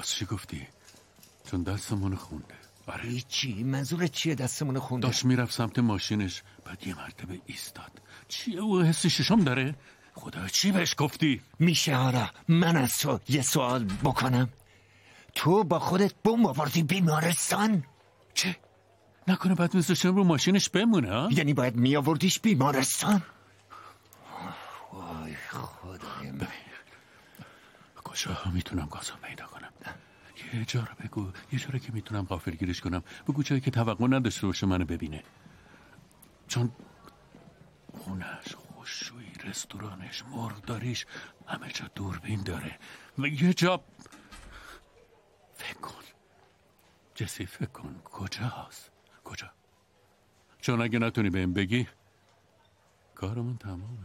راست چی گفتی؟ چون دستمون خونده. آره چی؟ منظورت چیه دستمون خونده؟ داشت میرفت سمت ماشینش، بعد یه مرتبه ایستاد. چیه او؟ حس ششم داره؟ خدا چی بهش گفتی؟ میشه حالا من از تو یه سوال بکنم؟ تو با خودت بمب آوردی بیمارستان؟ چه؟ نکنه بعد میذاشتم رو ماشینش بمونه ها؟ یعنی باید میآوردیش بیمارستان؟ وای خدای من. کجا میتونم گازو پیدا کنم؟ یه جا رو بگو، یه جا رو که میتونم غافلگیرش کنم. بگو جایی که توقع نداشته باشه منو ببینه. چون خونش، خوشویی، رستورانش، مرغداریش همه جا دوربین داره. و یه جا فکر کن جسی، فکر کن کجاست؟ کجا؟ چون اگه نتونی بهم بگی کارمون تمومه.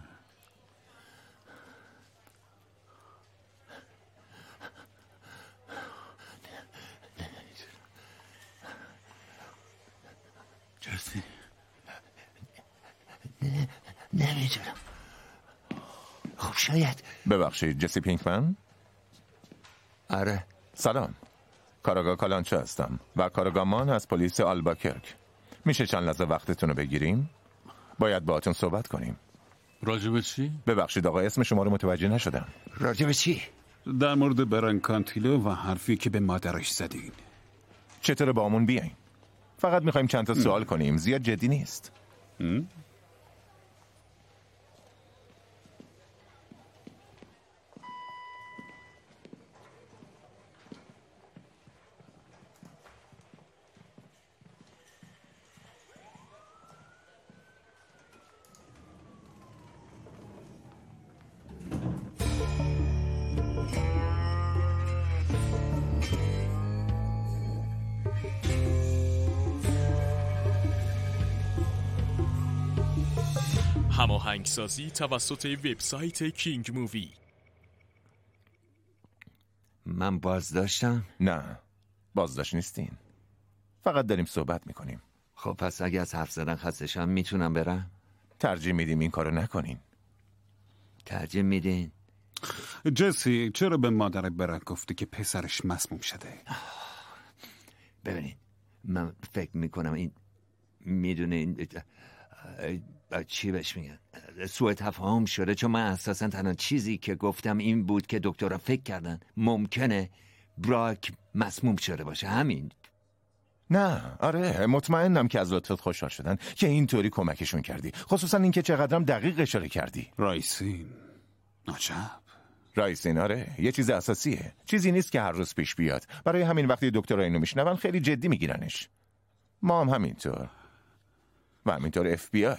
جسی نمیدونم. خب شاید. ببخشید جسی پینکمن؟ آره. سلام، کاراگاه کالانچو هستم و کاراگاهمان از پلیس آلباکرک. میشه چند لحظه وقتتون رو بگیریم؟ باید باهاتون صحبت کنیم. راجب چی؟ ببخشید آقا اسم شما رو متوجه نشدم. راجب چی؟ در مورد برانکانتیلو و حرفی که به مادرش زدین. چطوره با همون بیاین؟ فقط میخوایم چند تا سوال کنیم، زیاد جدی نیست. هماهنگسازی توسط وبسایت کینگ مووی. من بازداشتم؟ نه بازداشت نیستین، فقط داریم صحبت میکنیم. خب پس اگه از حرف زدن خستشم میتونم برم؟ ترجیح میدیم این کارو نکنین. ترجیح میدین؟ جسی چرا به مادر برک گفته که پسرش مسموم شده؟ ببینید من فکر میکنم این میدونه این چی بهش میگن سوء تفاهم شده، چون من اساسا تنها چیزی که گفتم این بود که دکترها فکر کردن ممکنه براک مسموم شده باشه. همین. نه آره مطمئنم که از لطفت خوشحال شدن که اینطوری کمکشون کردی، خصوصا اینکه چقدرم دقیق اشاره کردی. رایسین عجب. رایسین آره یه چیز اساسیه، چیزی نیست که هر روز پیش بیاد. برای همین وقتی دکترها اینو میشنون خیلی جدی میگیرنش. ما هم همینطور و همینطور FBI.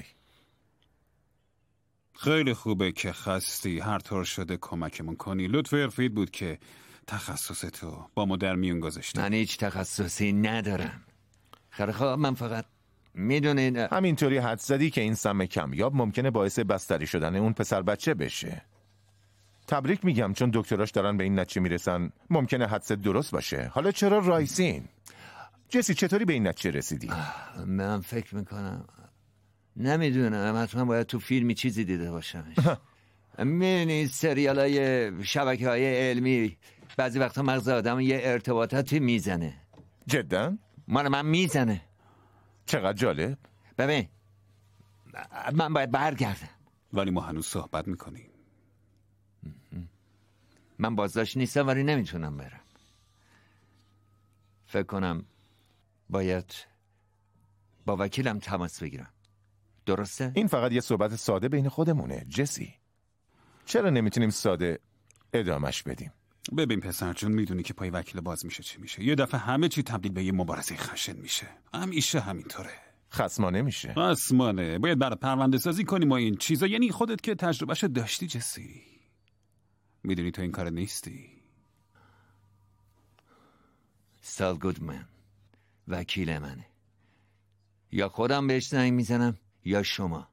خیلی خوبه که خستی، هر طور شده کمکمون کنی. لطف ارفید بود که تخصص تو با ما در میون گذاشتی. من هیچ تخصصی ندارم. خیلی خوب من فقط میدونین همینطوری حد زدی که این سم کمیاب ممکنه باعث بستری شدن اون پسر بچه بشه. تبریک میگم چون دکتراش دارن به این نتیجه میرسن ممکنه حدست درست باشه. حالا چرا رایسین؟ جسی چطوری به این نتیجه رسیدی؟ من فکر میکنم نمیدونم، حتما باید تو فیلمی چیزی دیده باشمش. میدونی سریال های شبکه های علمی بعضی وقتا مغز آدم یه ارتباطاتی میزنه. جدا؟ من میزنه. چقدر جالب. ببین من باید برگردم. ولی ما هنوز صحبت میکنیم. من بازداشت نیستم ولی نمیتونم برم. فکر کنم باید با وکیلم تماس بگیرم. درسته؟ این فقط یه صحبت ساده بین خودمونه جسی. چرا نمیتونیم ساده ادامش بدیم؟ ببین پسر جون، میدونی که پای وکیل باز میشه چی میشه. یه دفعه همه چی تبدیل به یه مبارزه خشن میشه. همیشه همینطوره. خصمانه میشه. خصمانه. باید برای پرونده سازی کنیم و این چیزا. یعنی خودت که تجربهشو داشتی جسی. میدونی تو این کار نیستی. سال گودمن وکیل منه. یا خودم بهش زنگ میزنم یا شما.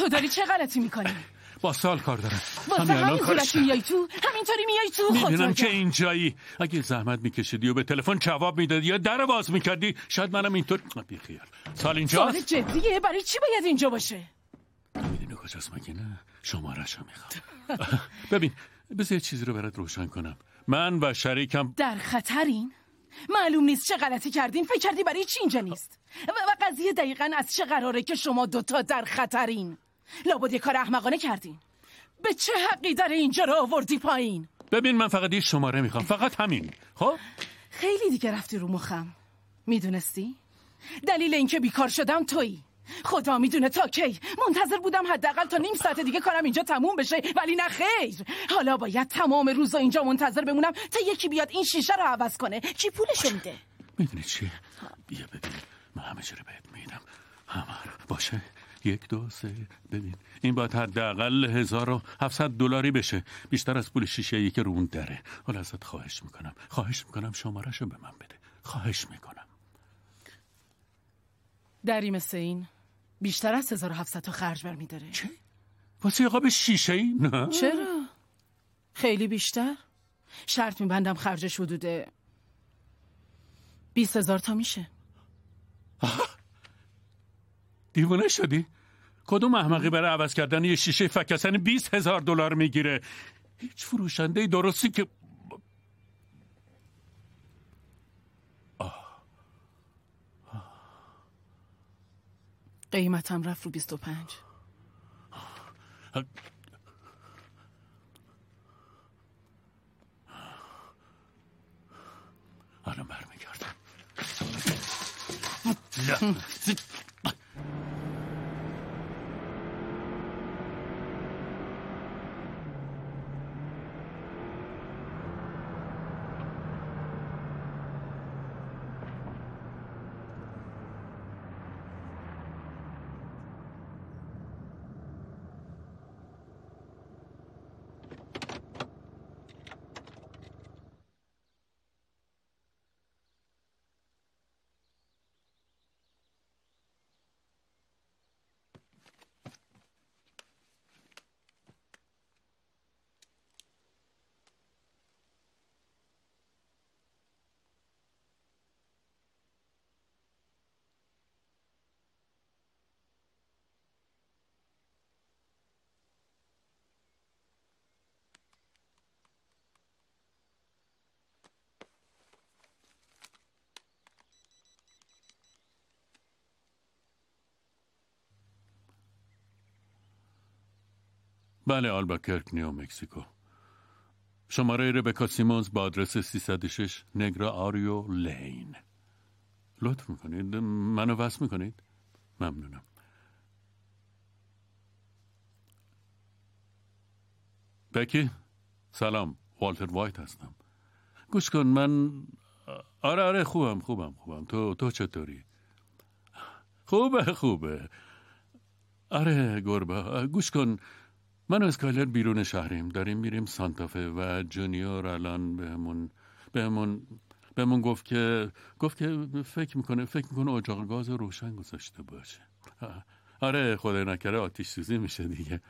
تو داری چه غلطی میکنی؟ با سال کار دارم. واسه همین صورتی میای تو؟ همینطوری میای تو؟ میدونم که اینجایی. اگه زحمت میکشیدی و به تلفن جواب میدادی یا در باز میکردی شاید منم اینطور بیخیال. سال اینجاست؟ سال جدیه. برای چی باید اینجا باشه؟ میدونی کجاست مگه نه؟ شماره‌شو میخوام. ببین بذار یه چیزی رو برات روشن کنم. من و شریکم در خطرین؟ معلوم نیست چه غلطی کردین. فکر کردی برای چی اینجا نیست؟ و قضیه دقیقاً از چه قراره که شما دوتا در خطرین؟ لابد یه کار احمقانه کردین. به چه حقی در اینجا رو آوردی پایین؟ ببین من فقط یه شماره میخوام، فقط همین. خب خیلی دیگه رفتی رو مخم. میدونستی؟ دلیل اینکه بیکار شدم تویی. خدا میدونه تا کی. منتظر بودم حداقل تا نیم ساعت دیگه کارم اینجا تموم بشه، ولی نه خیر. حالا باید تمام روزا اینجا منتظر بمونم تا یکی بیاد این شیشه رو عوض کنه. کی پولشو میده؟ میدونی چیه؟ بیا ببین من همه چی رو بهت میدم. همه رو باشه. 1 2 3 ببین این باید حداقل $1700 بشه. بیشتر از پول شیشه‌ای که رو اون دره. حالا ازت خواهش میکنم شماره‌شو به من بده. خواهش میکنم. دری مثل این بیشتر از 1700 تا خرج برمی‌داره. چه؟ واسه قاب شیشه‌ای؟ نه. چرا؟ خیلی بیشتر؟ شرط میبندم خرجش حدود 20,000 تا میشه. دیوونه شدی؟ کدوم احمقی برای عوض کردن یه شیشه فکسن $20,000 میگیره؟ هیچ فروشنده درستی که قیمتم رفت رو 25. الان برمیگردم. بله آلباکرک نیو مکزیکو. شماره ربکا سیمونز با آدرس 306 نگرا آریو لین. لطف میکنید منو وصل میکنید؟ ممنونم. بکی سلام، والتر وایت هستم. گوش کن من آره خوبم. تو چطوری؟ خوبه. آره گربه. گوش کن من و اسکایلر بیرون شهریم، داریم میریم سانتافه و جونیور الان بهمون گفت که فکر میکنه اجاق گاز روشن گذاشته باشه. آره خدای نکره آتش سوزی میشه دیگه.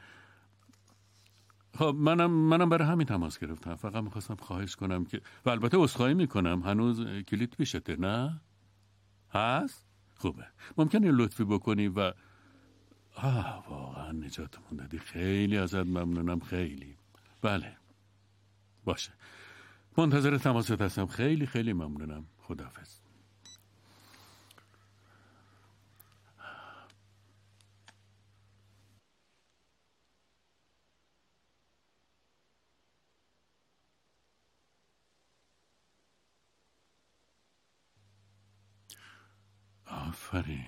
خب منم برای همین تماس گرفتم. فقط میخواستم خواهش کنم که و البته عذرخواهی میکنم هنوز کلید پیشته نه؟ هست؟ خوبه. ممکنه لطفی بکنی و واقعا نجاتمون دادی. خیلی ازت ممنونم. خیلی. بله باشه منتظر تماست هستم. خیلی ممنونم. خداحافظ. آفرین.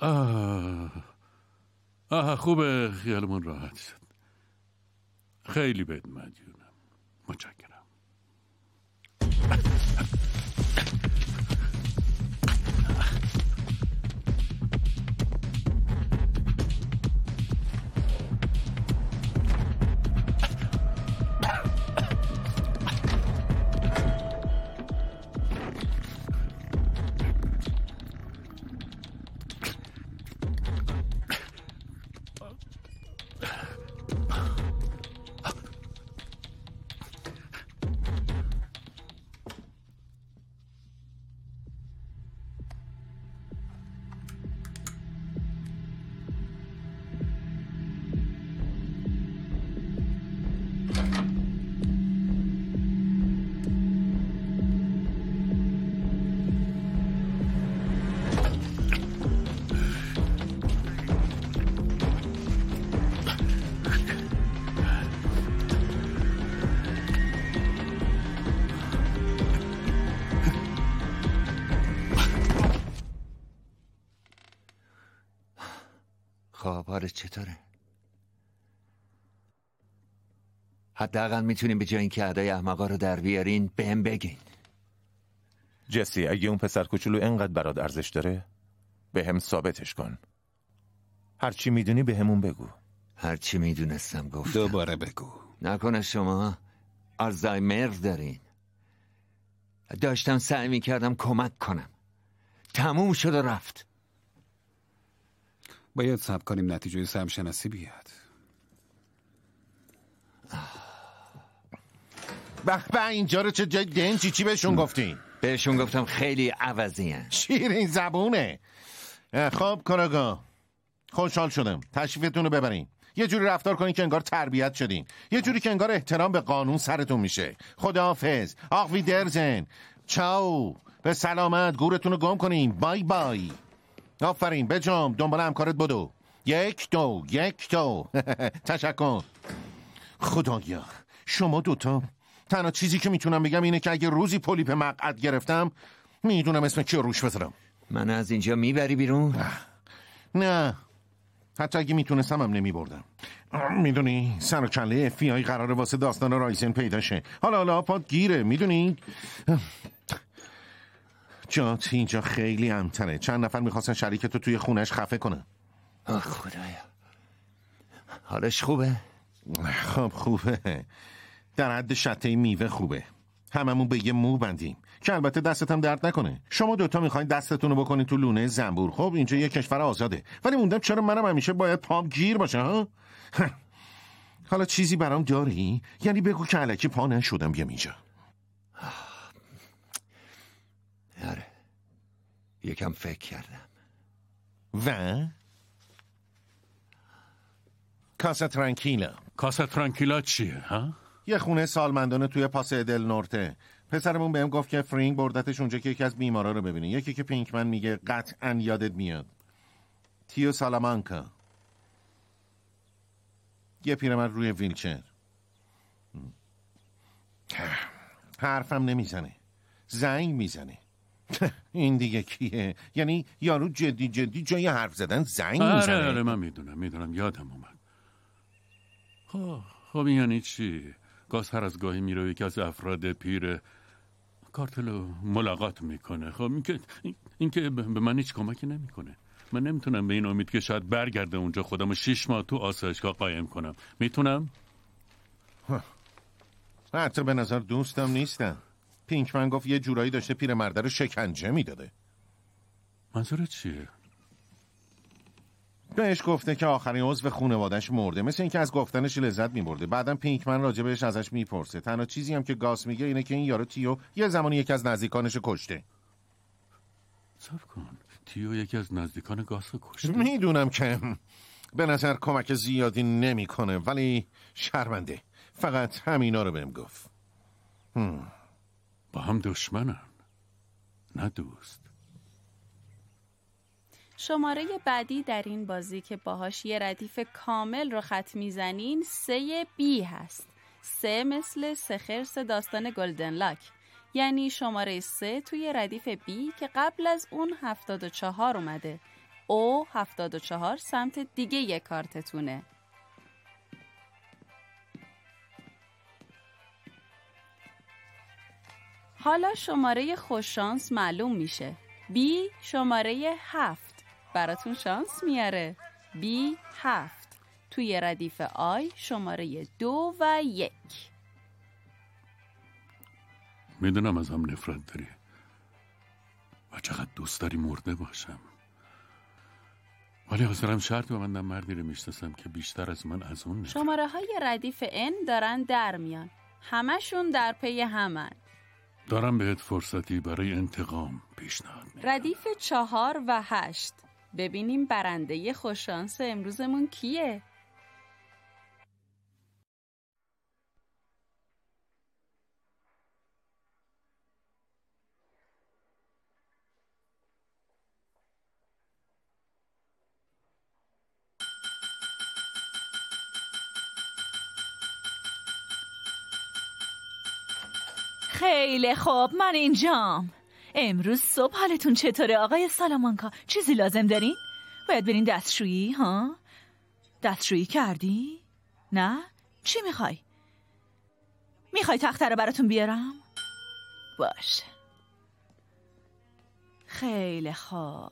خوبه، خیالمون راحت شد. خیلی بهت مدیونم. متشکرم. خب حالت چطوره؟ حداقل میتونیم به جای اینکه ادای احمقا رو در بیارین بهم بگین. جسی، اگه اون پسر کوچولو اینقدر برات ارزش داره به هم ثابتش کن. هرچی میدونی به همون بگو. هرچی میدونستم گفتم. دوباره بگو. نکنه شما آلزایمر دارین. داشتم سعی میکردم کمک کنم. تموم شد و رفت. باید صبر کنیم نتیجه سمشناسی بیاد. به اینجا رو چه جای دنجی چی بهشون گفتین؟ بهشون گفتم خیلی عوضی هن. شیرین زبونه. خب کاراگاه، خوشحال شدم. تشریفتون رو ببرین. یه جوری رفتار کنین که انگار تربیت شدین، یه جوری که انگار احترام به قانون سرتون میشه. خداحافظ. آخ ویدرزن. چاو. به سلامت. گورتون رو گم کنین. بای بای. آفرین. بجام دنبال همکارت بدو. 1 2 1 2. تشکر. خدایا شما دوتا، تنها چیزی که میتونم بگم اینه که اگه روزی پولیپ مقعد گرفتم میدونم اسم کی روش بذارم. من از اینجا میبری بیرون؟ نه، حتی اگه میتونستم هم نمیبردم. میدونی سر و کله FBI قراره واسه داستان رایسن پیدا شه. حالا پات گیره. میدونی جات اینجا خیلی امتره. چند نفر میخواستن شریکتو توی خونش خفه کنن. خدایا حالش خوبه؟ خب خوبه، در حد شته میوه خوبه. هممون به یه مو بندیم که البته دستتم درد نکنه. شما دوتا میخواین دستتون رو بکنین تو لونه زنبور. خب اینجا یه کشور آزاده، ولی موندم چرا منم همیشه باید پام گیر باشه ها؟ حالا چیزی برام داری؟ یعنی بگو که الکی پا نشدم بیام اینجا. آره یکم فکر کردم. و کاسا ترانکیلا چیه ها؟ یه خونه سالمندانه توی پاسه دل نورته. پسرمون بهم گفت که فرینگ بردتش اونجا که یکی از بیمارا رو ببینه. یکی که پینکمن میگه قطعاً یادت میاد. تیو سالامانکا. یه پیرمرد روی ویلچر. حرفم نمیزنه، زنگ میزنه. این دیگه کیه؟ یعنی یارو جدی جای حرف زدن زنگ میزنه. آره من میدونم یادم اومد. خب این یعنی چی؟ گاز هر از گاهی میره یکی از افراد پیر کارتلو ملاقات میکنه. خب این که به من هیچ کمکی نمیکنه. من نمیتونم به این امید که شاید برگرده اونجا خودمو 6 ماه تو آسایشگاه قایم کنم. میتونم؟ حتی به نظر دوستم نیستم. پینکمن گفت یه جورایی داشته پیرمرده رو شکنجه میداده. منظورت چیه؟ بهش گفته که آخرین عضو خانواده‌اش مرده، مثل اینکه از گفتنش لذت می‌برده. بعدم پینکمن راجبش ازش میپرسه. تنها چیزی هم که گاس میگه اینه که این یارو تیو یه زمانی یکی از نزدیکانش کشته. صبر کن، تیو یکی از نزدیکان گاس کشته؟ میدونم که به نظر کمک زیادی نمیکنه، ولی شرمنده. فقط همینا رو بهم گفت. با هم دشمنن نه دوست. شماره بعدی در این بازی که باهاش یه ردیف کامل رو خط میزنین 3 B هست. 3 مثل 3 خرس داستان گلدن لاک، یعنی شماره 3 توی ردیف B که قبل از اون 74 اومده. O74 سمت دیگه یه کارتتونه. حالا شماره خوششانس معلوم میشه. B شماره 7 براتون شانس میاره. B7 توی ردیف آی شماره 2 و 1. میدونم از هم نفرت داری و چقدر دوست داری مرده باشم، ولی حاضرم شرط ببندم مردی رو میشناسم که بیشتر از من از اون نفرت. شماره های ردیف N دارن در میان، همشون در پی همن. دارم بهت فرصتی برای انتقام پیشنهاد میدم. ردیف 4 و 8. ببینیم برنده خوششانس امروزمون کیه؟ خیلی خوب، من اینجام. امروز صبح حالتون چطوره آقای سالامانکا؟ چیزی لازم دارین؟ باید برین دستشویی ها؟ دستشویی کردی؟ نه؟ چی میخوای؟ میخوای تخته رو براتون بیارم؟ باشه. خیلی خوب،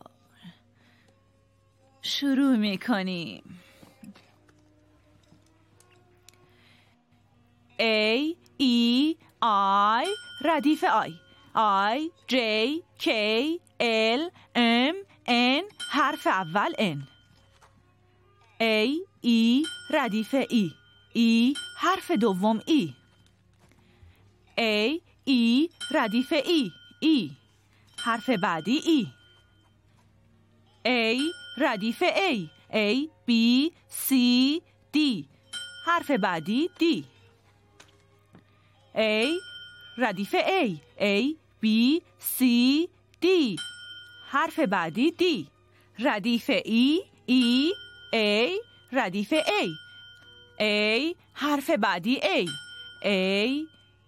شروع میکنیم. A E I ردیف I I J K L M N حرف اول N A E ردیف E E حرف دوم E A E ردیف E E حرف بعدی E A ردیف A A B C D حرف بعدی D A ردیف A A B C D حرف بعدی D ردیف E E A ردیف A A حرف بعدی A A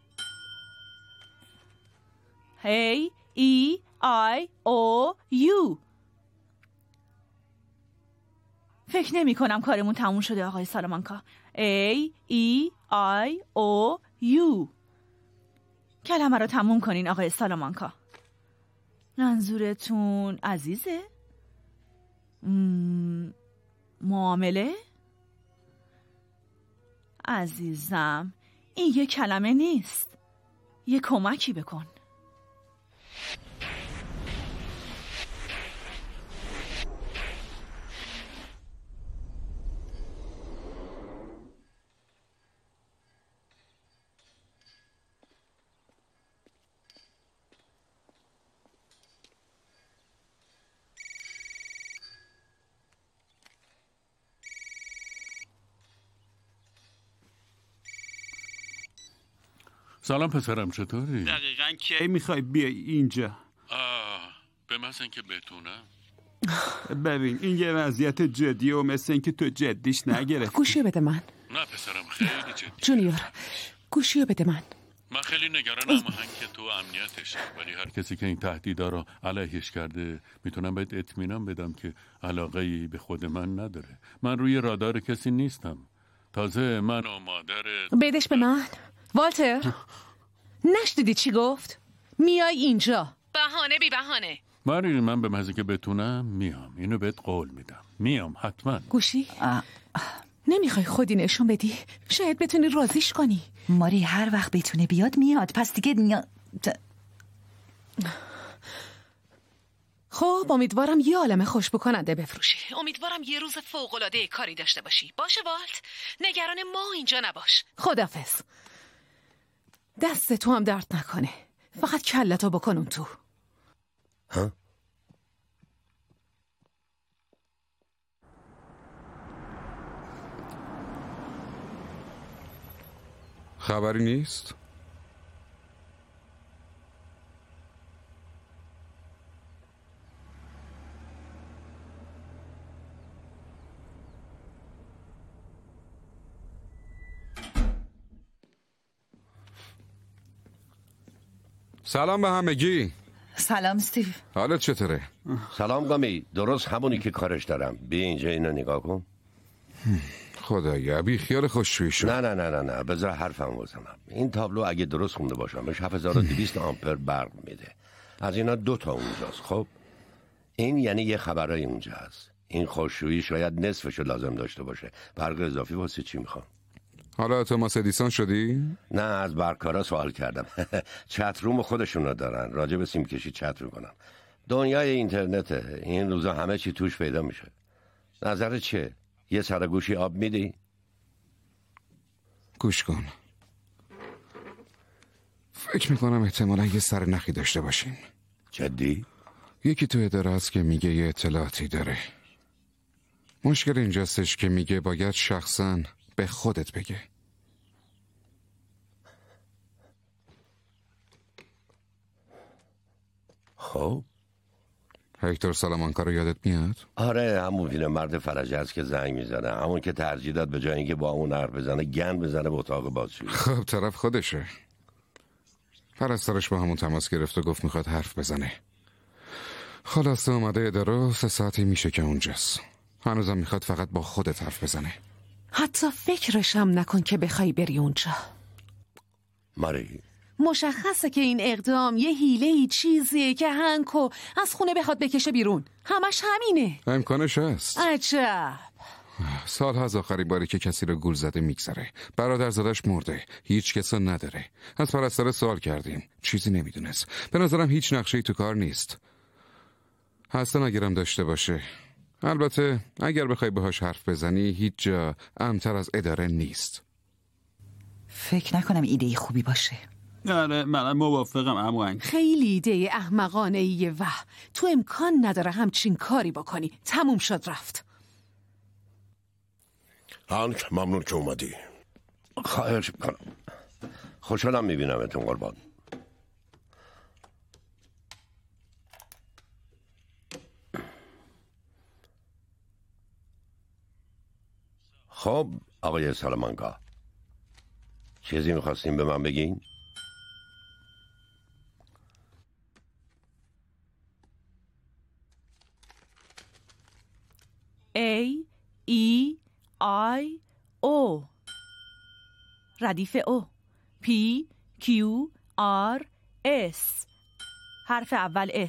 A E I O U. فکر نمی کنم کارمون تموم شده آقای سالامانکا. A E I O U. کلمه رو تموم کنین آقای سالامانکا. منظورتون عزیزه؟ معامله؟ عزیزم، این یه کلمه نیست. یه کمکی بکن. سلام پسرم، چطوری؟ دقیقاً کی میخوای بیای اینجا؟ به مثل اینکه بتونم. ببین این یه وضعیت جدیه و مثل اینکه تو جدیش نگرفتی. گوشیو بده من. نه پسرم، خیلی جدی. جونیور، گوشیو بده من. من خیلی نگرانم که تو امنیتشه، ولی هر کسی که این تهدیدا رو علیهش کرده میتونم بهت اطمینان بدم که علاقه‌ای به خود من نداره. من روی رادار کسی نیستم. تازه من و مادرت. بدش به من. والتر، نشنیدی چی گفت؟ میای اینجا. بهانه بی بهانه. من به محضی که بتونم میام. اینو بهت قول میدم. میام حتما. گوشی؟ نمیخوای خودی نشون بدی؟ شاید بتونی راضیش کنی. ماری هر وقت بتونه بیاد میاد. پس دیگه خب امیدوارم یه عالمه خوش بکننده بفروشی. امیدوارم یه روز فوق‌العاده کاری داشته باشی. باشه والت؟ نگران ما اینجا نباش. خدافظ. دست تو هم درد نکنه. فقط کلتو بکن اون تو. ها؟ خبری نیست؟ سلام به همگی. سلام استیو. حالت چطوره؟ سلام گامی، درست همونی که کارش دارم. بیا اینجا اینو نگاه کن. خدایا بی خیال خوششویی شد. نه بذار حرفم بزنم. این تابلو اگه درست خونده باشم بهش 7200 آمپر برق میده. از اینا 2 تا اونجاست. خب این یعنی یه خبرای اونجا هست. این خوششویی شاید نصفشو لازم داشته باشه. برق اضافی واسه چی میخوام؟ حالا توماس ادیسون شدی؟ نه، از برقکارا سوال کردم. چت روم خودشونو دارن، راجع به سیم کشی چت میکنن. دنیای اینترنته، این روزا همه چی توش پیدا میشه. نظرت چیه؟ یه سرگوشی آب میدی؟ گوش کن، فکر میکنم احتمالا یه سرنخی داشته باشیم. جدی؟ یکی تو اداره است که میگه یه اطلاعاتی داره. مشکل اینجاستش که میگه باید شخصاً به خودت بگه. خب هکتور سالامانکا رو یادت میاد؟ آره، همون پیرمرد فرجه است که زنگ میزنه، همون که ترجیح داد به جای اینکه با اون حرف بزنه گند بزنه به اتاق بازجویی. خب طرف خودشه. پرستارش با همون تماس گرفت و گفت میخواد حرف بزنه. خلاصه اومده اداره 3 ساعتی میشه که اونجاست. هنوزم میخواد فقط با خودت حرف بزنه. حتی فکرشم نکن که بخوای بری اونجا. ماری، مشخصه که این اقدام یه حیله‌ای چیزیه که هنکو از خونه بخواد بکشه بیرون. همش همینه. امکانش هست. عجب. سال‌ها از آخرین باری که کسی رو گول زده میگذره. برادرزادش مرده، هیچ کسا نداره. از پرستار سوال کردیم، چیزی نمیدونست. به نظرم هیچ نقشه‌ای تو کار نیست. هستن اگرم داشته باشه. البته اگر بخوای باهاش حرف بزنی هیچ جا امن‌تر از اداره نیست. فکر نکنم ایده خوبی باشه. آره منم موافقم عمو. خیلی ایده احمقانه‌ایه و تو امکان نداره همچین کاری بکنی. تموم شد رفت. هانک، ممنون که اومدی. خواهش میکنم. خوشحالم میبینمتون قربان. خب آقای سالامانکا، چیزی میخواستیم به من بگین؟ A-E-I-O ردیف O P-Q-R-S حرف اول S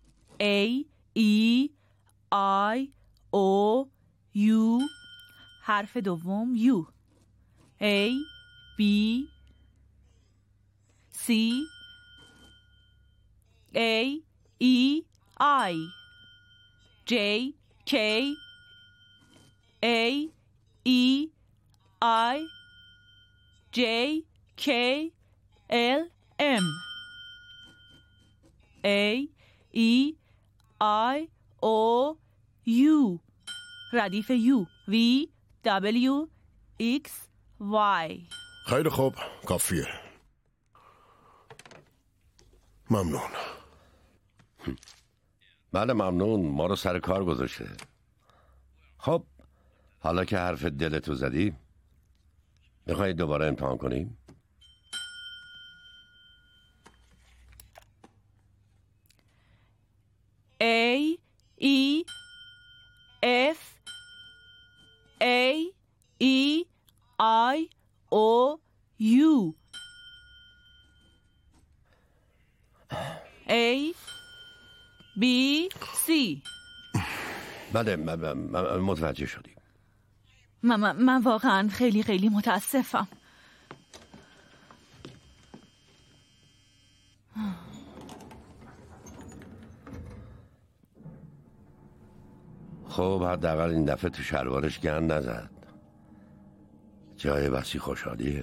A-E-I-O-U حرف دوم U A B C A E I J K A E I J K L M A E I O U ردیف U V W X Y. خیلی خوب، کافیه. ممنون. بله ممنون، ما رو سر کار گذاشته. خب حالا که حرف دلتو زدی، میخوایی دوباره امتحان کنیم؟ A E F A E I O U A B C. بله متوجه شدیم. من واقعا خیلی متاسفم. خب حداقل این دفعه تو شلوارش گند نزد. جای بسی خوشحالیه.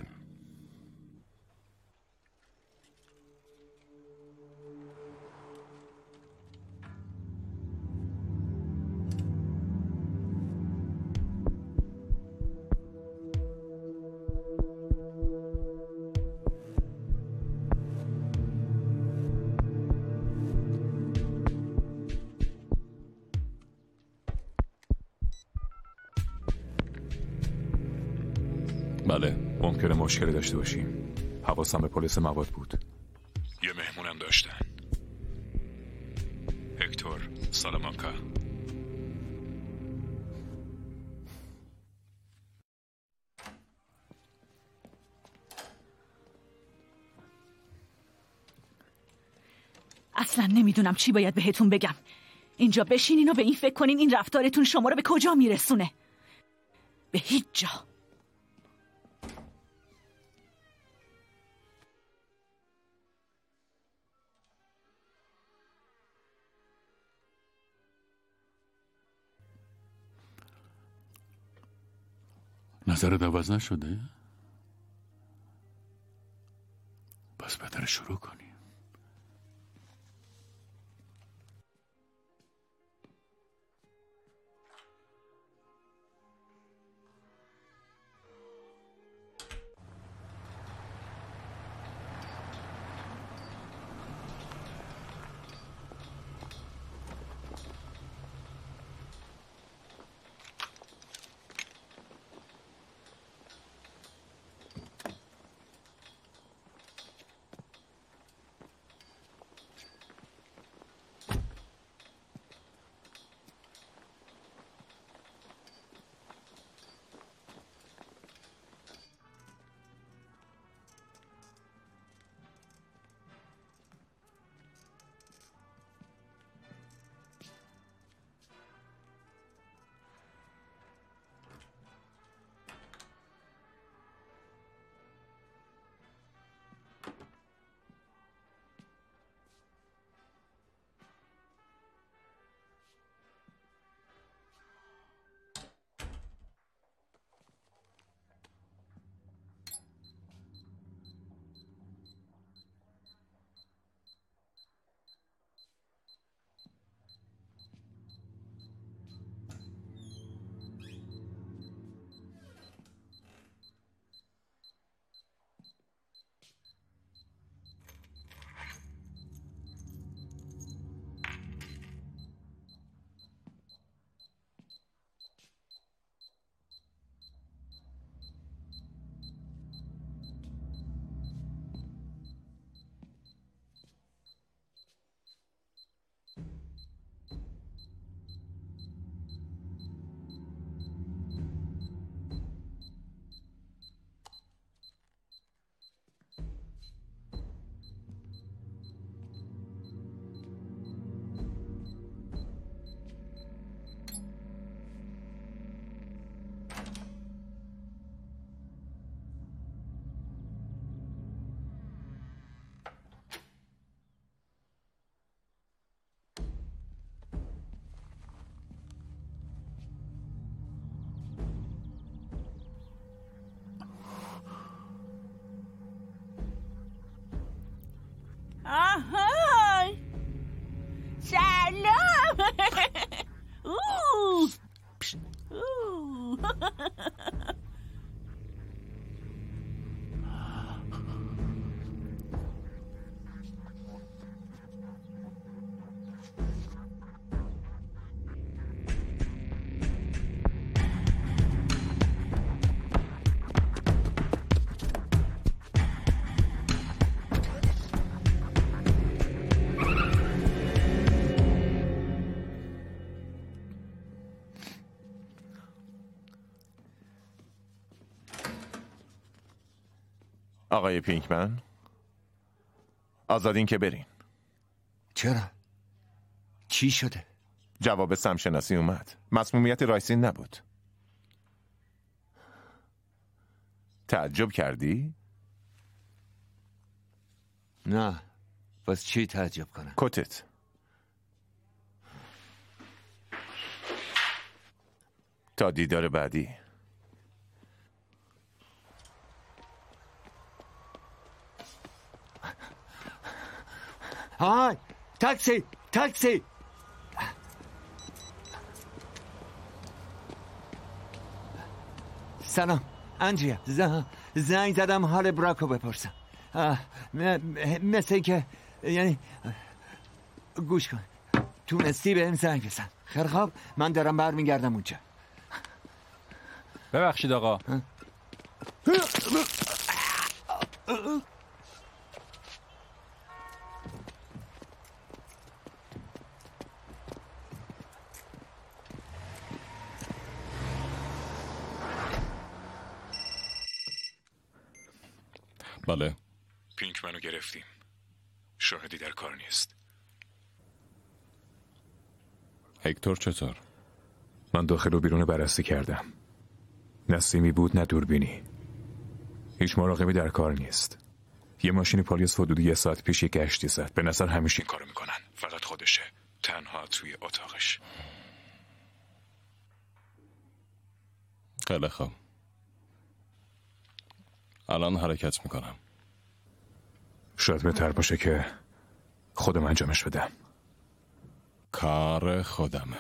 بله، ممکنه مشکلی داشته باشیم. حواسم به پلیس مواد بود. یه مهمونم داشتن. سالامانکا. اصلا نمیدونم چی باید بهتون بگم. اینجا بشینین و به این فکر کنین این رفتارتون شما رو به کجا میرسونه. به هیچ جا. نظرت عوض نشده؟ پس بهتره شروع کنی. آهای سلام. آقای پینکمن، آزادین که برین. چرا؟ چی شده؟ جواب سمشناسی اومد. مسمومیت رایسین نبود. تعجب کردی؟ نه. بس چی تعجب کنم؟ کتت. تا دیدار بعدی. های تاکسی تاکسی. سلام انجیا، زنگ زدم حال براکو بپرسم. مثل که یعنی گوش کن، تونستی به این زنگ بزن. خیلی خوب، من دارم برمیگردم اونجا. ببخشید آقا. بله. پینک منو گرفتیم. شاهدی در کار نیست. هکتور چطور؟ من داخل و بیرون بررسی کردم. نه سیمی بود نه دوربینی. هیچ مراقبی در کار نیست. یه ماشینی پلیس حدود 1 ساعت پیش یه گشتی زد. به نظر همیشه این کارو میکنن. فقط خودشه. تنها توی اتاقش. خیلی خوب. الان حرکت میکنم. شاید بهتر باشه که خودم انجامش بدم. کار خودمه.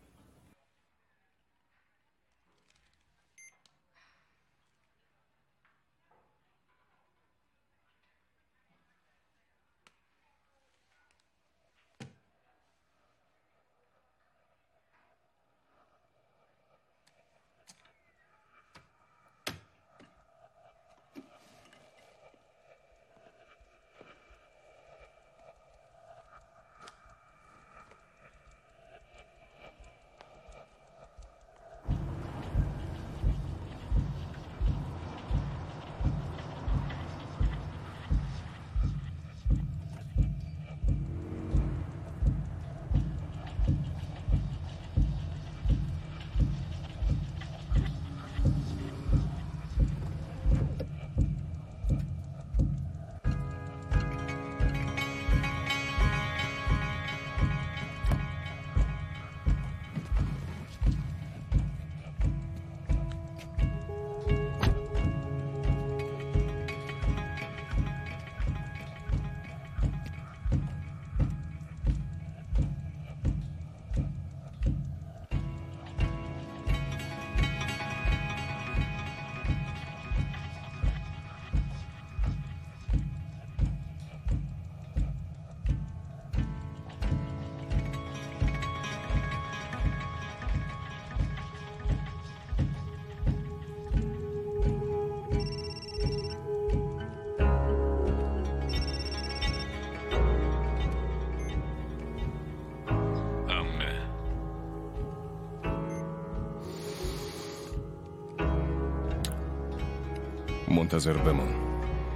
منتظر بمون.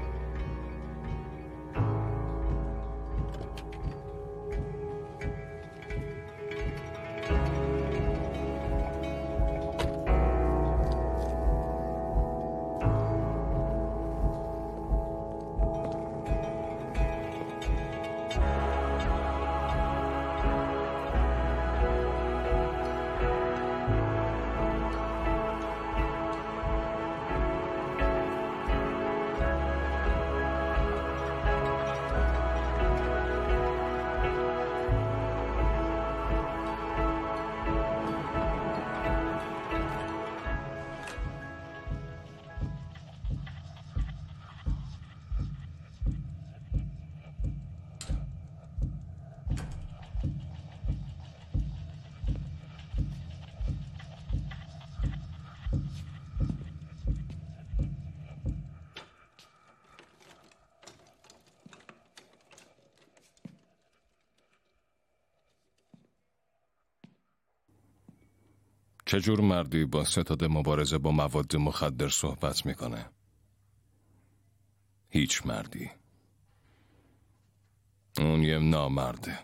چجور مردی با ستاد مبارزه با مواد مخدر صحبت میکنه؟ هیچ مردی. اون یه نامرده.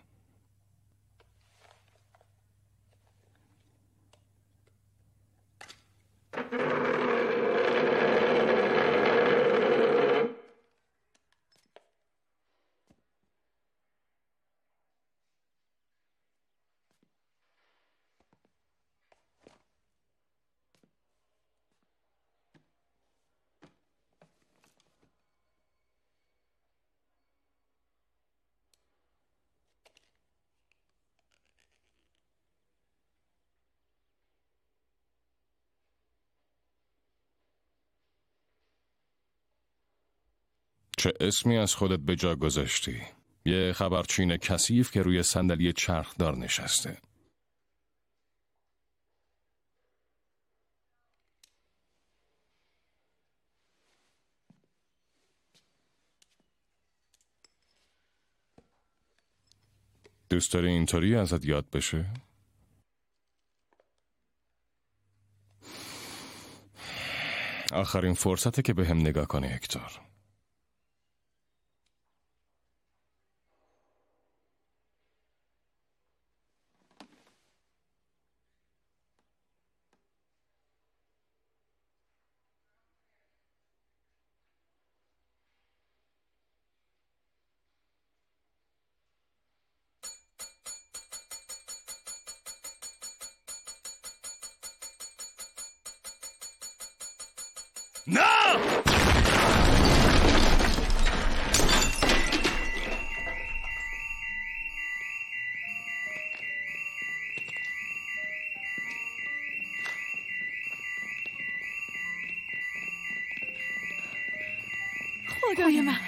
چه اسمی از خودت به جا گذاشتی؟ یه خبرچین کثیف که روی صندلی چرخدار نشسته. دوست داری اینطوری ازت یاد بشه؟ آخرین فرصته که به هم نگاه کنی هکتور. نه! خدای من.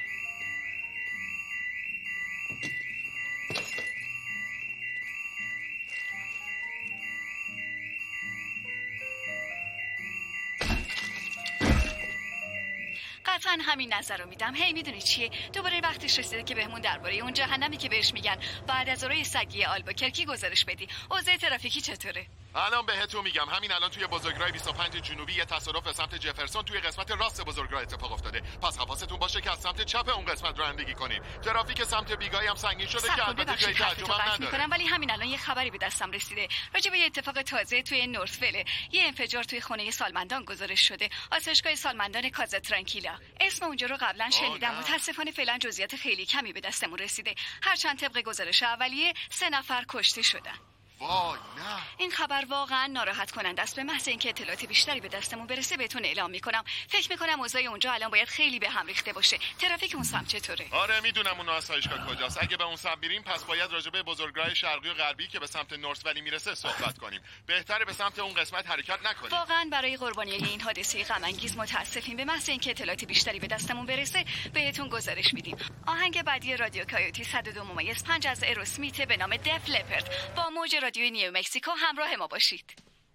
قطعا همین نظر رو میدم. هی میدونی چیه؟ دوباره وقتش رسیده که بهمون درباره اون جهنمی که بهش میگن بعد از اورای سگی آلباکرکی گزارش بدی. اوضاع ترافیکی چطوره؟ الان بهتون میگم. همین الان توی بزرگراه 25 جنوبی یه تصادف به سمت جفرسون توی قسمت راست بزرگراه اتفاق افتاده. پس حواستون باشه که از سمت چپ اون قسمت رانندگی کنین. ترافیک سمت بیگایی هم سنگین شده که البته جای تعجب نداره. ولی همین الان یه خبری به دستم رسیده راجع به یه اتفاق تازه توی نورثول. یه انفجار توی خونه سالمندان گزارش شده. آسایشگاه سالمندان کازا ترانکیلا. اسم اونجا رو قبلا شنیدم. متاسفانه فعلا جزئیات خیلی کمی به دستمون رسیده. هرچند طبق گزارش اولیه 3 نفر کشته شدن. وای نه. این خبر واقعا ناراحت کننده است. به محض اینکه اطلاعات بیشتری به دستمون برسه بهتون اعلام میکنم. فکر میکنم اوضاع اونجا الان باید خیلی به هم ریخته باشه. ترافیک اون سمت چطوره؟ آره میدونم اون آسایشگاه کجاست. اگه به اون سمت بریم پس باید راجع به بزرگراه شرقی و غربی که به سمت نورث ولی میرسه صحبت کنیم. بهتره به سمت اون قسمت حرکت نکنیم. واقعا برای قربانیای این حادثه غم انگیز متاسفیم. به محض اینکه اطلاعات بیشتری به دستمون برسه بهتون گزارش میدیم. آهنگ بعدی رادیو کایوتی 102.5 از ایروسمیت به نام دف لپرد. با موج رادیوی نیو مکزیکو همراه ما باشید.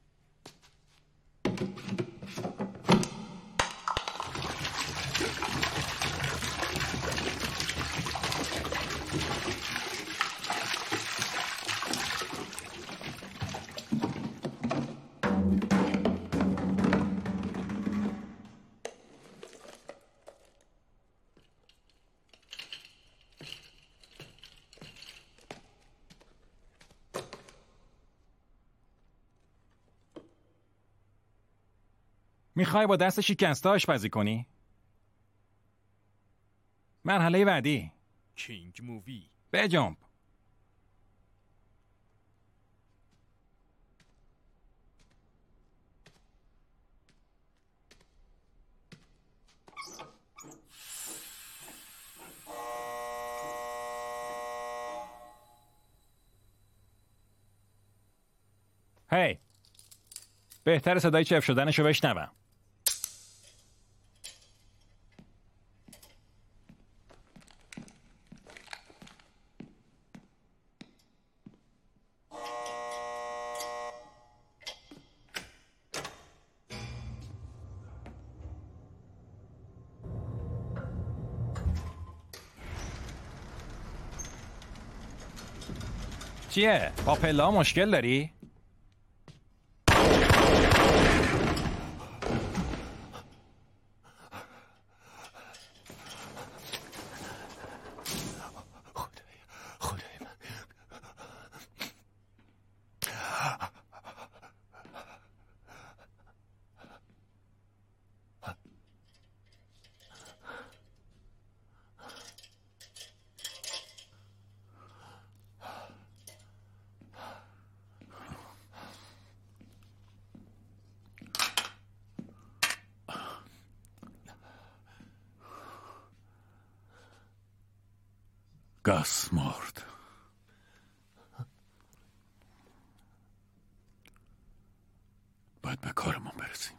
میخوای با دست شکسته آشپزی کنی؟ مرحله بعدی کینگ مووی. بجنب. هی، بهتر صدای چف شدنشو بشنوم. چیه؟ با پلا مشکل داری؟ گاس مرد. باید به کارمون برسیم.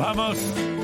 Vamos.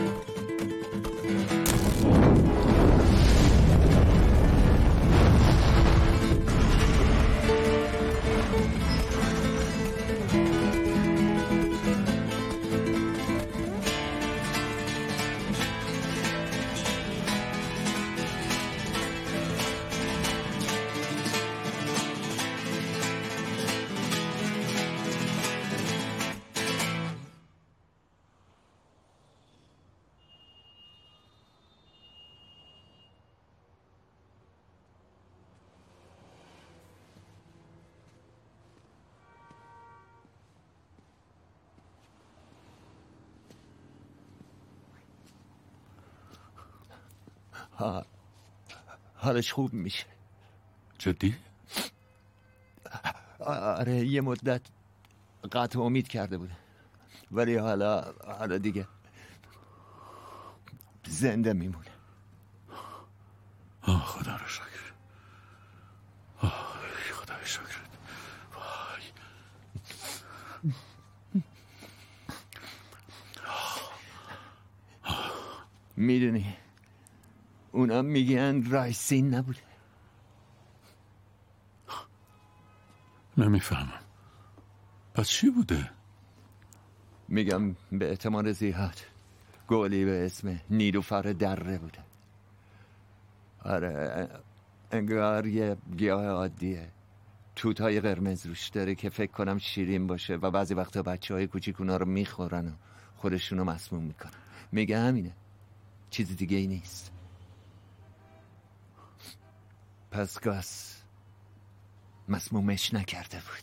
حالش خوب میشه. جدی؟ آره یه مدت قطع امید کرده بود، ولی حالا دیگه زنده میمونه. خدا رو شکر. خدا شکر. وای. میدونی اونا میگن رایسین نبوده. نمیفهمم. پس چی بوده؟ میگم به احتمال زیاد گلی به اسم نیلوفر دره بوده. آره انگار یه گیاه عادیه، توتای قرمز روش داره که فکر کنم شیرین باشه و بعضی وقتا بچه های کوچیک اونا رو میخورن و خودشونو مسموم میکنن. میگه همینه، چیز دیگه ای نیست. پس گاس مسمومش نکرده بود.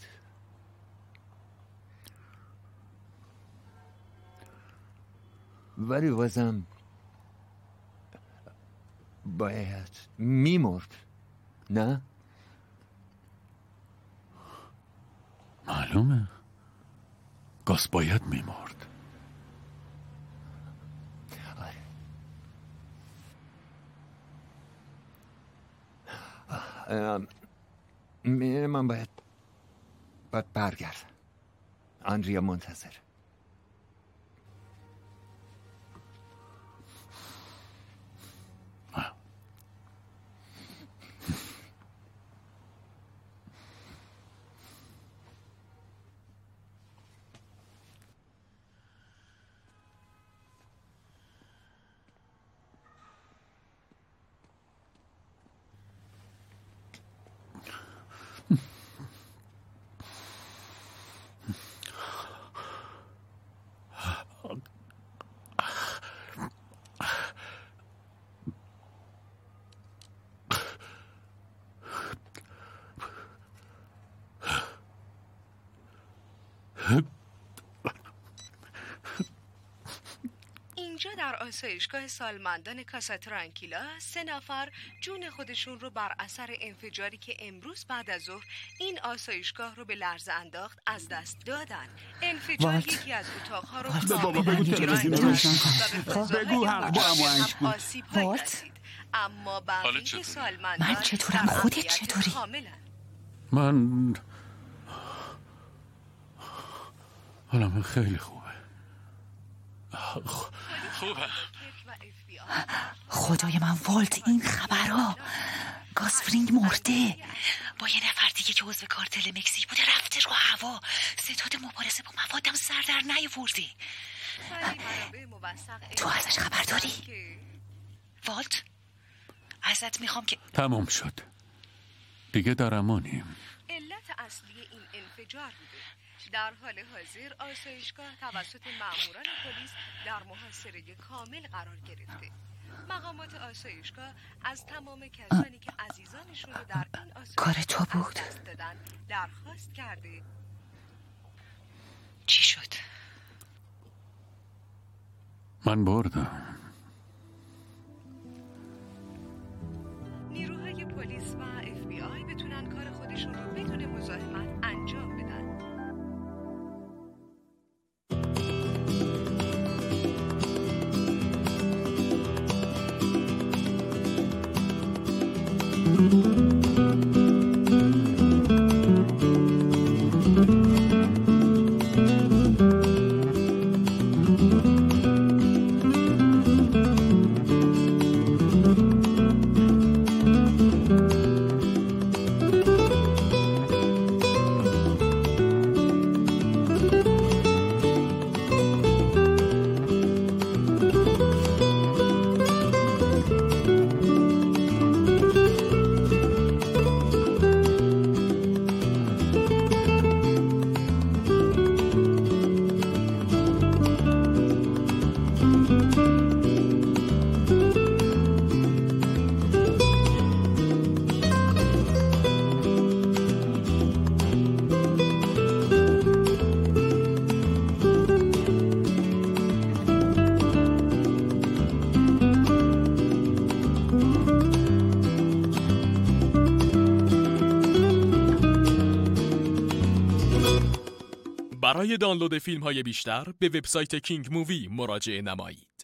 ولی بازم باید میمرد، نه؟ معلومه گاس باید میمرد. من باید برگردم. آندریا منتظر. اینجا در آسایشگاه سالمندان کاسا ترانکیلا 3 نفر جون خودشون رو بر اثر انفجاری که امروز بعد از ظهر این آسایشگاه رو به لرزه انداخت از دست دادن. انفجار یکی از اتاقها رو به بابا بگو تلویزیون رو روشن کن. بگو حق با اموانج بود. اما بقیه سالمندان من چطورم؟ خودت چطوری؟ من حالم خیلی خوبه. خوبه. خدای من والت، این خبرها گاسفرینگ مرده با یه نفر دیگه که عضو کارتل مکزیک بوده رفته رو هوا. ستاد مبارزه با موادم سر در نیاوردی. تو ازش خبر داری؟ والت ازت میخوام که تمام شد دیگه، در امانیم. علت اصلی این انفجار بوده. در حال حاضر آسایشگاه توسط ماموران پلیس در محاصره کامل قرار گرفته. مقامات آسایشگاه از تمام کسانی که عزیزانشون رو در این کار تو بود؟ دادن درخواست کرده. چی شد؟ من بردم. نیروهای پلیس و FBI بتونن کار خودشون رو بدون مزاحمت انجام بدن. برای دانلود فیلم های بیشتر به وبسایت کینگ مووی مراجعه نمایید.